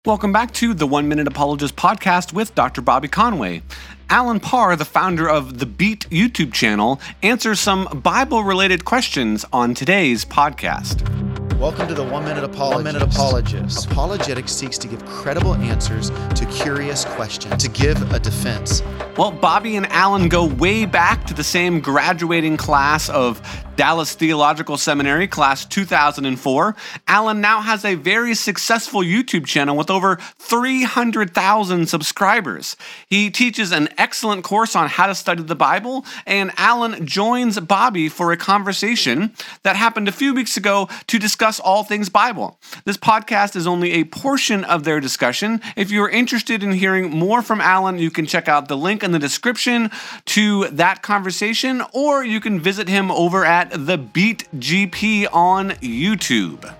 Welcome back to the 1 Minute Apologist podcast with Dr. Bobby Conway. Alan Parr, the founder of the Beat YouTube channel, answers some Bible-related questions on today's podcast. Welcome to the 1 Minute Apologist. Apologetics seeks to give credible answers to curious questions, to give a defense. Well, Bobby and Alan go way back to the same graduating class of Dallas Theological Seminary, class 2004. Alan now has a very successful YouTube channel with over 300,000 subscribers. He teaches an excellent course on how to study the Bible, and Alan joins Bobby for a conversation that happened a few weeks ago to discuss all things Bible. This podcast is only a portion of their discussion. If you're interested in hearing more from Alan, you can check out the link in the description to that conversation, or you can visit him over at the Beat GP on YouTube.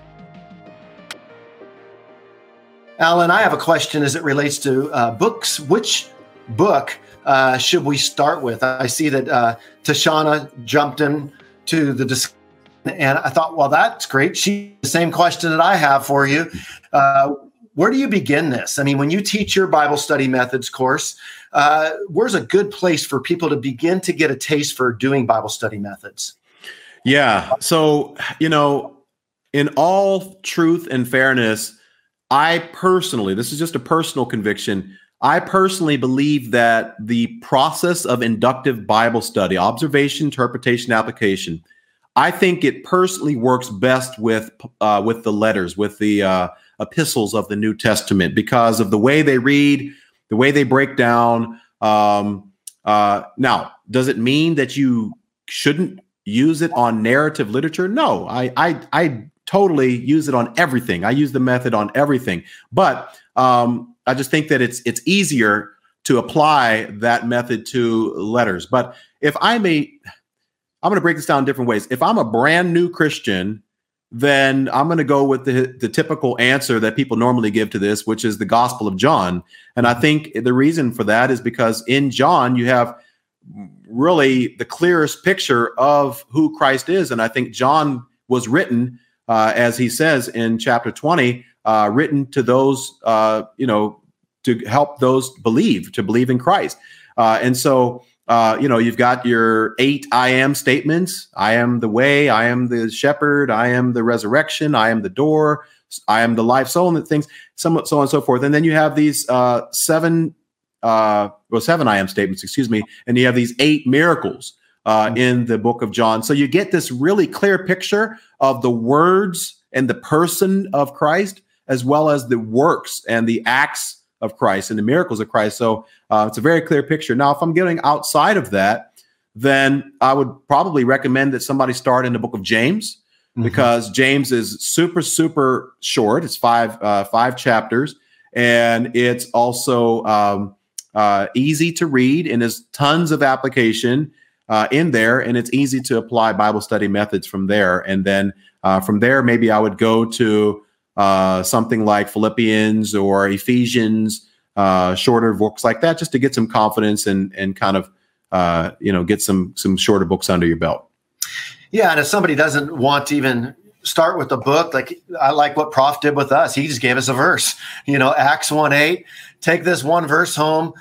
Alan, I have a question as it relates to books. Which book should we start with? I see that Tashana jumped in to the discussion, and I thought, well, that's great. The same question that I have for you. Where do you begin this? I mean, when you teach your Bible study methods course, where's a good place for people to begin to get a taste for doing Bible study methods? Yeah. So, in all truth and fairness, I personally, this is just a personal conviction, I personally believe that the process of inductive Bible study, observation, interpretation, application, I think it personally works best with the letters, with the epistles of the New Testament, because of the way they read, the way they break down. Now, does it mean that you shouldn't use it on narrative literature? No, I totally use it on everything. I use the method on everything, but I just think that it's easier to apply that method to letters. But if I may, I'm going to break this down in different ways. If I'm a brand new Christian, then I'm going to go with the typical answer that people normally give to this, which is the Gospel of John. And I think the reason for that is because in John, you have really the clearest picture of who Christ is. And I think John was written, as he says in chapter 20, written to those, to help those believe in Christ. And so, you've got your 8 I am statements. I am the way, I am the shepherd, I am the resurrection, I am the door, I am the life, so on, things, so on and so forth. And then you have these 7 I am statements, and you have these 8 miracles in the book of John. So you get this really clear picture of the words and the person of Christ, as well as the works and the acts of Christ and the miracles of Christ. So it's a very clear picture. Now, if I'm getting outside of that, then I would probably recommend that somebody start in the book of James, because James is super, super short. It's 5 chapters, and it's also easy to read, and there's tons of application in there, and it's easy to apply Bible study methods from there. And then from there, maybe I would go to something like Philippians or Ephesians, shorter books like that, just to get some confidence and kind of, get some shorter books under your belt. Yeah. And if somebody doesn't want to even start with the book, like I like what Prof did with us, he just gave us a verse, Acts 1:8, take this one verse home,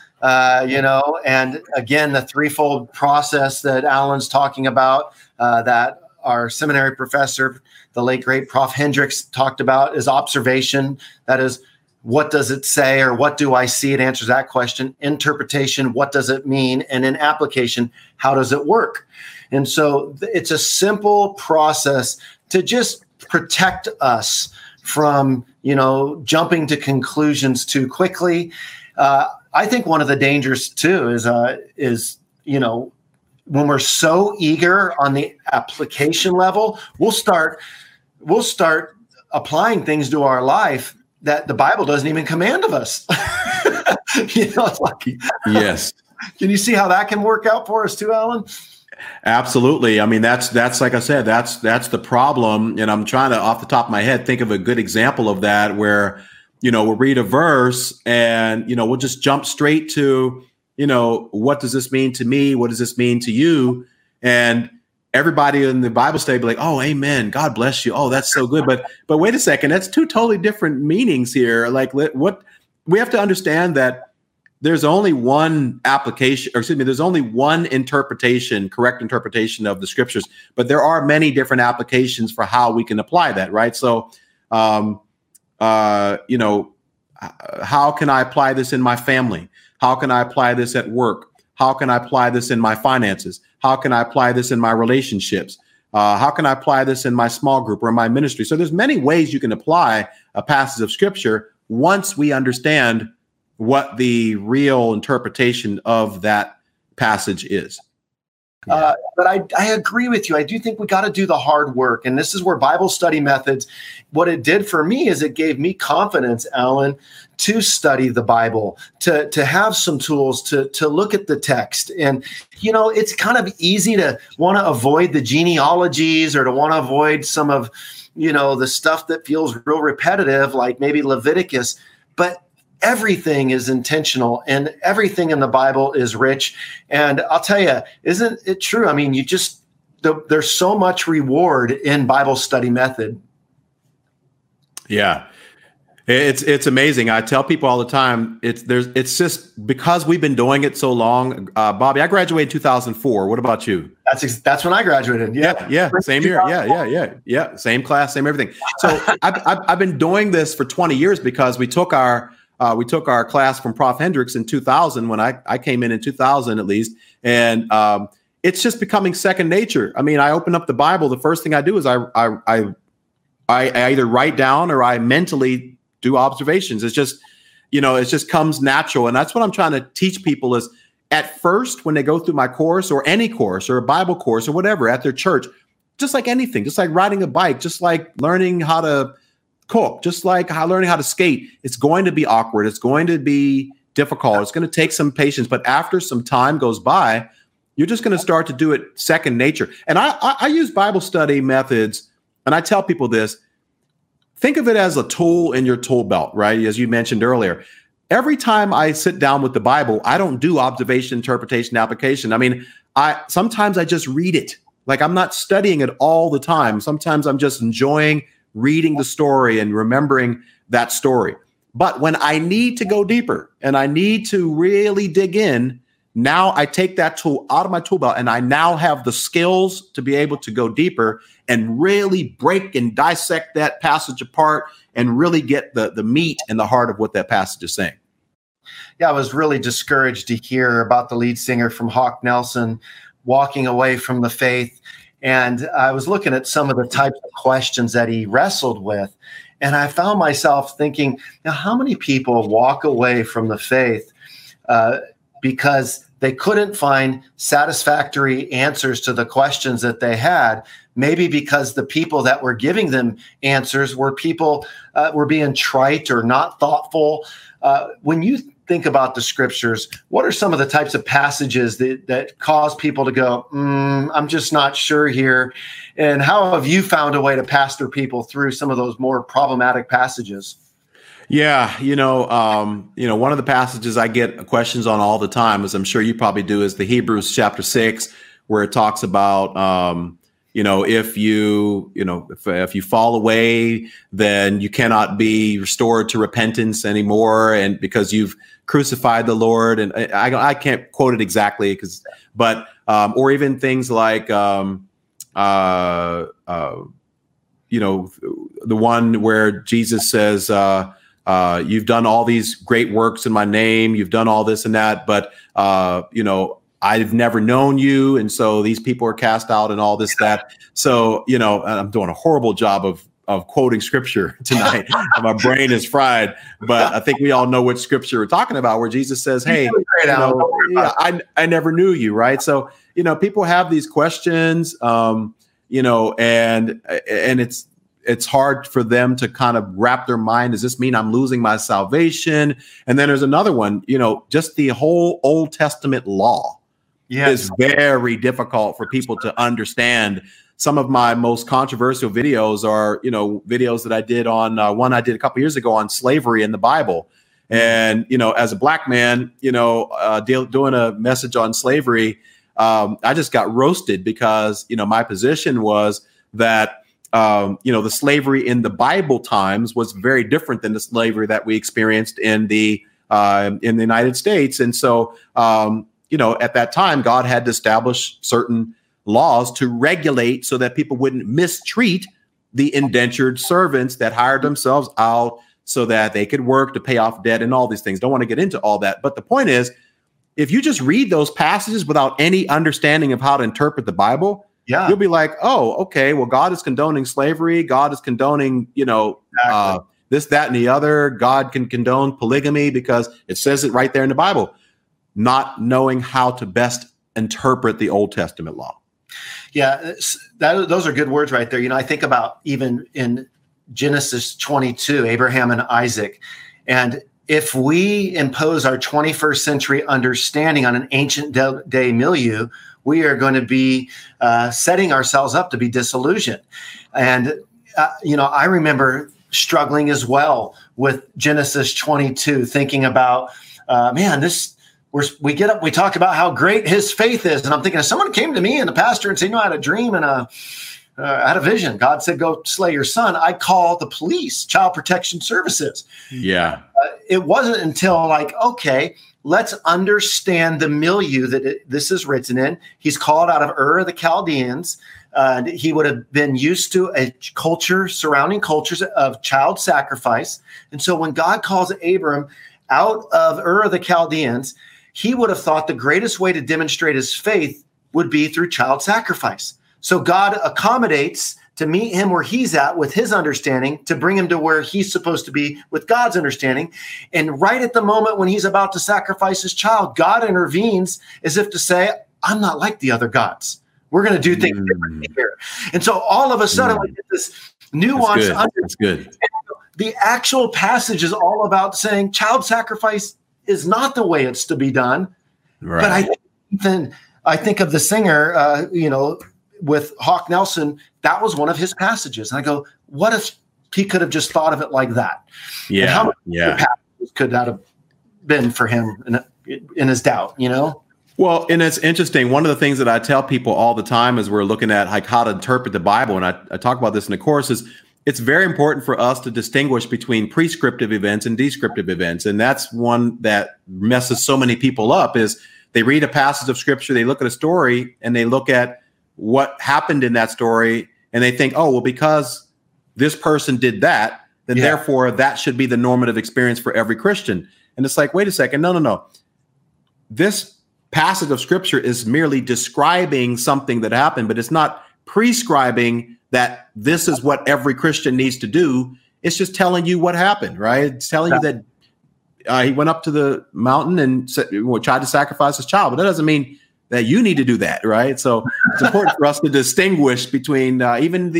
and again, the threefold process that Alan's talking about, that our seminary professor, the late great Prof Hendricks, talked about, is observation. That is, what does it say, or what do I see? It answers that question. Interpretation, what does it mean? And in application, how does it work? And so it's a simple process to just protect us from, jumping to conclusions too quickly. I think one of the dangers too is when we're so eager on the application level, we'll start applying things to our life that the Bible doesn't even command of us. It's like, yes. Can you see how that can work out for us too, Alan? Absolutely. I mean, that's like I said, that's the problem. And I'm trying to, off the top of my head, think of a good example of that where, we'll read a verse and, we'll just jump straight to, what does this mean to me? What does this mean to you? And everybody in the Bible study be like, oh, amen, God bless you. Oh, that's so good. But wait a second, that's two totally different meanings here. Like, what we have to understand that there's only one application, or excuse me, there's only one interpretation, correct interpretation of the scriptures, but there are many different applications for how we can apply that, right? So, you know, how can I apply this in my family? How can I apply this at work? How can I apply this in my finances? How can I apply this in my relationships? How can I apply this in my small group or in my ministry? So there's many ways you can apply a passage of scripture once we understand what the real interpretation of that passage is. But I agree with you. I do think we got to do the hard work. And this is where Bible study methods, what it did for me is it gave me confidence, Alan, to study the Bible, to have some tools, to look at the text. And, you know, it's kind of easy to want to avoid the genealogies or to want to avoid some of, you know, the stuff that feels real repetitive, like maybe Leviticus. But everything is intentional and everything in the Bible is rich. And I'll tell you, isn't it true? I mean, there's so much reward in Bible study method. Yeah. It's amazing. I tell people all the time, it's just because we've been doing it so long. Bobby, I graduated in 2004. What about you? That's when I graduated. Yeah. Same year. Yeah. Same class, same everything. So I've been doing this for 20 years because we took our class from Prof. Hendricks in 2000 when I came in 2000 at least. And it's just becoming second nature. I mean, I open up the Bible. The first thing I do is I either write down or I mentally do observations. It's just, you know, it just comes natural. And that's what I'm trying to teach people is at first, when they go through my course or any course or a Bible course or whatever at their church, just like anything, just like riding a bike, just like learning how to cook, just like learning how to skate, it's going to be awkward. It's going to be difficult. It's going to take some patience. But after some time goes by, you're just going to start to do it second nature. And I use Bible study methods, and I tell people this. Think of it as a tool in your tool belt, right? As you mentioned earlier. Every time I sit down with the Bible, I don't do observation, interpretation, application. I mean, sometimes I just read it. Like I'm not studying it all the time. Sometimes I'm just enjoying reading the story and remembering that story. But when I need to go deeper and I need to really dig in, now I take that tool out of my tool belt and I now have the skills to be able to go deeper and really break and dissect that passage apart and really get the meat and the heart of what that passage is saying. Yeah, I was really discouraged to hear about the lead singer from Hawk Nelson walking away from the faith. And I was looking at some of the types of questions that he wrestled with. And I found myself thinking, now, how many people walk away from the faith because they couldn't find satisfactory answers to the questions that they had? Maybe because the people that were giving them answers were people were being trite or not thoughtful. When you think about the scriptures, what are some of the types of passages that cause people to go, I'm just not sure here? And how have you found a way to pastor people through some of those more problematic passages? Yeah, one of the passages I get questions on all the time, as I'm sure you probably do, is the Hebrews chapter 6, where it talks about, if you fall away, then you cannot be restored to repentance anymore, and because you've crucified the Lord. And I can't quote it exactly, or even things like, the one where Jesus says, you've done all these great works in my name, you've done all this and that, but I've never known you. And so these people are cast out and all this, that. So, I'm doing a horrible job of quoting scripture tonight. My brain is fried, but I think we all know what scripture we're talking about, where Jesus says, hey, I never knew you. Right. So, people have these questions, and it's hard for them to kind of wrap their mind. Does this mean I'm losing my salvation? And then there's another one, just the whole Old Testament law. Yes. Is very difficult for people to understand. Some of my most controversial videos are, videos that I did on one I did a couple years ago on slavery in the Bible. And, as a black man, doing a message on slavery, I just got roasted because, my position was that, the slavery in the Bible times was very different than the slavery that we experienced in the United States. And so, at that time, God had to establish certain laws to regulate so that people wouldn't mistreat the indentured servants that hired themselves out so that they could work to pay off debt and all these things. Don't want to get into all that. But the point is, if you just read those passages without any understanding of how to interpret the Bible, you'll be like, oh, okay, well, God is condoning slavery. God is condoning, this, that, and the other. God can condone polygamy because it says it right there in the Bible, not knowing how to best interpret the Old Testament law. Yeah, those are good words right there. I think about even in Genesis 22, Abraham and Isaac. And if we impose our 21st century understanding on an ancient day milieu, we are going to be setting ourselves up to be disillusioned. And, I remember struggling as well with Genesis 22, thinking about, we get up, we talk about how great his faith is. And I'm thinking, if someone came to me and the pastor and said, I had a dream and I had a vision. God said, go slay your son. I call the police, Child Protection Services. Yeah. It wasn't until okay, let's understand the milieu that this is written in. He's called out of Ur of the Chaldeans. He would have been used to a culture, surrounding cultures of child sacrifice. And so when God calls Abram out of Ur of the Chaldeans, he would have thought the greatest way to demonstrate his faith would be through child sacrifice. So God accommodates to meet him where he's at with his understanding, to bring him to where he's supposed to be with God's understanding. And right at the moment when he's about to sacrifice his child, God intervenes as if to say, I'm not like the other gods. We're going to do things differently here. And so all of a sudden we get this nuance. That's good. The actual passage is all about saying child sacrifice is not the way it's to be done. Right. But I think of the singer, with Hawk Nelson, that was one of his passages. And I go, what if he could have just thought of it like that? Yeah. And how many passages could that have been for him in his doubt, Well, and it's interesting. One of the things that I tell people all the time as we're looking at how to interpret the Bible, and I talk about this in the course, is it's very important for us to distinguish between prescriptive events and descriptive events. And that's one that messes so many people up is they read a passage of scripture, they look at a story, and they look at what happened in that story, and they think, oh, well, because this person did that, then therefore that should be the normative experience for every Christian. And it's like, wait a second, no. This passage of scripture is merely describing something that happened, but it's not prescribing that this is what every Christian needs to do. It's just telling you what happened, right? It's telling you that he went up to the mountain and tried to sacrifice his child, but that doesn't mean that you need to do that, right? So it's important for us to distinguish between even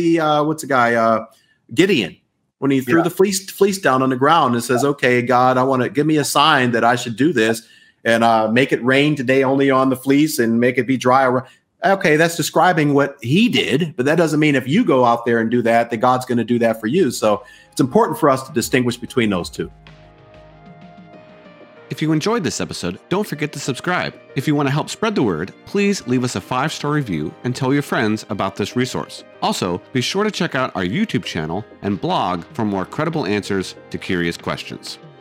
the Gideon, when he threw the fleece down on the ground and says, okay, God, I want to give me a sign that I should do this and make it rain today only on the fleece and make it be dry. Okay, that's describing what he did, but that doesn't mean if you go out there and do that God's going to do that for you. So it's important for us to distinguish between those two. If you enjoyed this episode, don't forget to subscribe. If you want to help spread the word, please leave us a 5-star review and tell your friends about this resource. Also, be sure to check out our YouTube channel and blog for more credible answers to curious questions.